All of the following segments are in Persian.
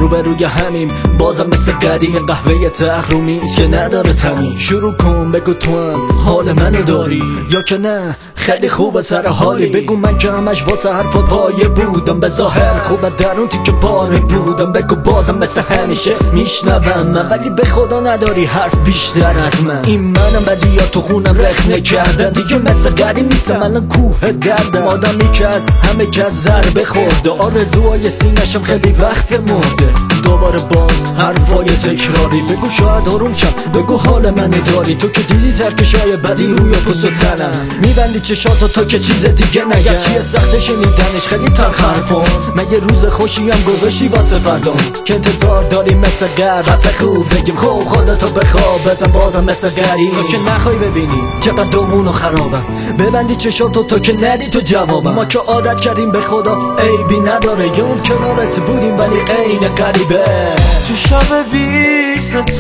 روبروی همیم بازم مثل قدیم قهوه تحرومیست که نداره تمی. شروع کن بگو تو هم حال منو داری یا که نه خیلی خوبه سر حالی. بگو من که همش واسه حرفات پایه بودم، به ظاهر خوبه درون تیکه پاره بودم. بگو بازم مثل همیشه میشنوم من، ولی به خدا نداری حرف بیشتر از من. این منم ولی یا تو خونم رخنه کردن دیگه مثل قدیم نیستم. الان کوه دردم آدمی که از همه کس ضربه خورده، آرزوهای سینه‌شم خیلی وقت مرده. دوباره باز حرفای تکراری، بگو شاید آروم شم، بگو حال منو داری. تو که دیدی ترکشای بدی روی پوست و تنم، میبندی چشاتو تا که چیز دیگه نگم. چیه سخت شنیدنش خیلی تلخ حرفم، مگه روز خوشی هم گذاشتی واسه فردام که انتظار داری مثل قبل حرف خوب بگیم. خب خودتو بخواب بزن بازم مثل غریب، تو که نخوای ببینی چقدر دومونو خرابم. ببندی چشاتو تا که ندی تو جوابم. ما که عادت کردیم به خدا عیبی نداره، یه اون کنارت بودیم ولی عین غریبه. تو شب بی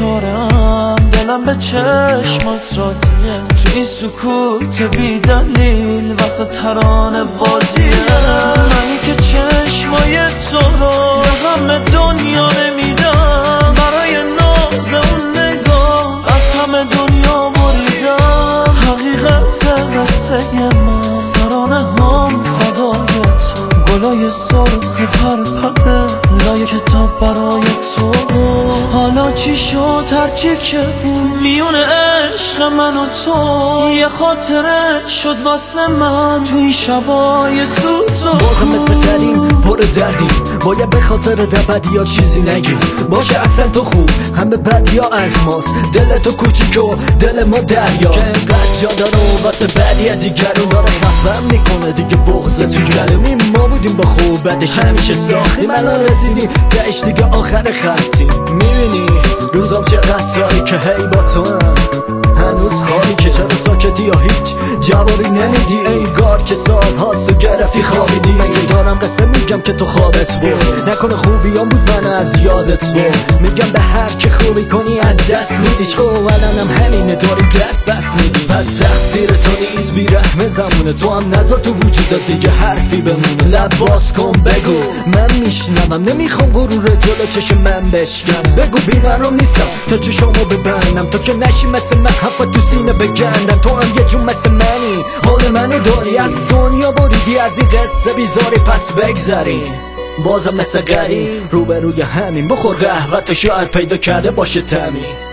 ستارم دلم به چشمات راضیه، تو این سکوت بی دلیل وقت ترانه بازیه. منی که چشمای تو رو به همه دنیا نمیدم، برای ناز اون نگاه از همه دنیا بریدم. حقیقت قصه ما ترانه هم فدای تو، گلای سرخ پرپره لای کتاب برای تو. حالا چی شد هرچی که میون عشق من و تو، یه خاطره شد واسه من تو این شبای سوز. بازم مثل قدیم پر دردیم، باید به خاطر بدی ها چیزی نگیم. باشه اصلا تو خوب همه بدی ها از ماست، دل تو کوچیک و دل ما دریاست. که اینقدر جا داره و واسه بدی دیگرون داره خفم میکنه دیگه بغض تو گلومی. ما بودیم با خوب بدش همیشه ساختیم، الان رسیدیم تهش دیگه آخر خطیم. میبینی روزم چقدر تاری که هی با تو هم هنوز خالی، که چرا ساکتی یا هیچ جوابی نمیدی. انگار که سال هاست تو گرفتی خوابیدی. مگه دارم قصه میگم که تو خوابت بود، نکنه خوبیام بود من از یادت بود. میگم به هر که خوبی کنی از دست میدیش. خب الانم همینه داری درس بس میدی، پس تقصیر تو نیست بیرحم زمونه. تو هم نذار تو وجودت دیگه حرفی بمونه. لب باز کن بگو من میشنوم، نمیخوام غرور جلو چشم من بشکم. بگو بیمارم نیستم تا چشمو ببندم، تو که نشی مثل من حرفا تو سینه بگندم. تو هم یه جون مثل منی حال منو داری، از دنیا بریدی از این قصه بیزاری پس بگذری. بازم مثل غریب روبروی همین، بخور قهوه تا شاید پیدا کرده باشه تمی.